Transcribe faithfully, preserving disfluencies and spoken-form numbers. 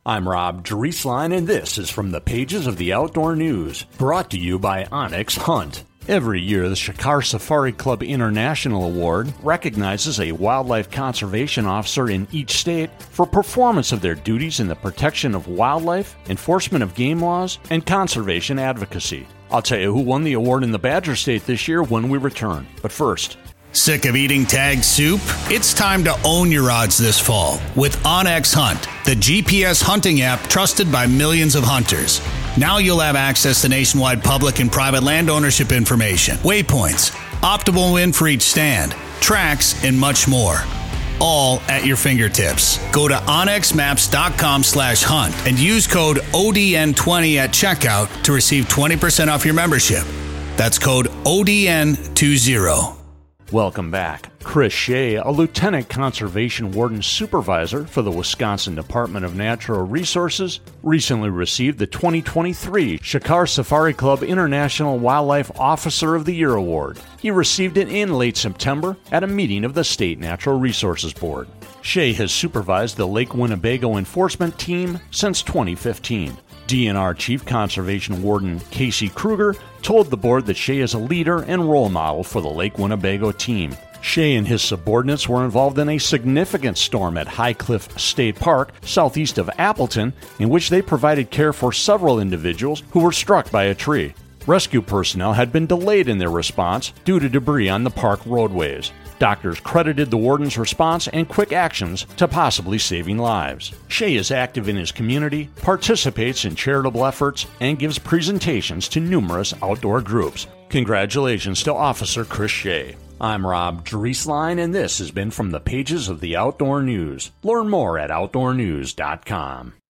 I'm Rob Drieslein, and this is from the pages of the Outdoor News, brought to you by Onyx Hunt. Every year, the Shikar Safari Club International Award recognizes a wildlife conservation officer in each state for performance of their duties in the protection of wildlife, enforcement of game laws, and conservation advocacy. I'll tell you who won the award in the Badger State this year when we return. But first, sick of eating tagged soup? It's time to own your odds this fall with OnX Hunt, the G P S hunting app trusted by millions of hunters. Now you'll have access to nationwide public and private land ownership information, waypoints, optimal wind for each stand, tracks, and much more. All at your fingertips. Go to onxmaps.com slash hunt and use code O D N twenty at checkout to receive twenty percent off your membership. That's code O D N twenty. welcome back. Chris Shea, a Lieutenant Conservation Warden Supervisor for the Wisconsin Department of Natural Resources, recently received the twenty twenty-three Shikar Safari Club International Wildlife Officer of the Year Award. He received it in late September at a meeting of the State Natural Resources Board. Shea has supervised the Lake Winnebago Enforcement Team since twenty fifteen. D N R Chief Conservation Warden Casey Kruger told the board that Shea is a leader and role model for the Lake Winnebago team. Shea and his subordinates were involved in a significant storm at High Cliff State Park, southeast of Appleton, in which they provided care for several individuals who were struck by a tree. Rescue personnel had been delayed in their response due to debris on the park roadways. Doctors credited the warden's response and quick actions to possibly saving lives. Shea is active in his community, participates in charitable efforts, and gives presentations to numerous outdoor groups. Congratulations to Officer Chris Shea. I'm Rob Drieslein, and this has been from the pages of the Outdoor News. Learn more at outdoor news dot com.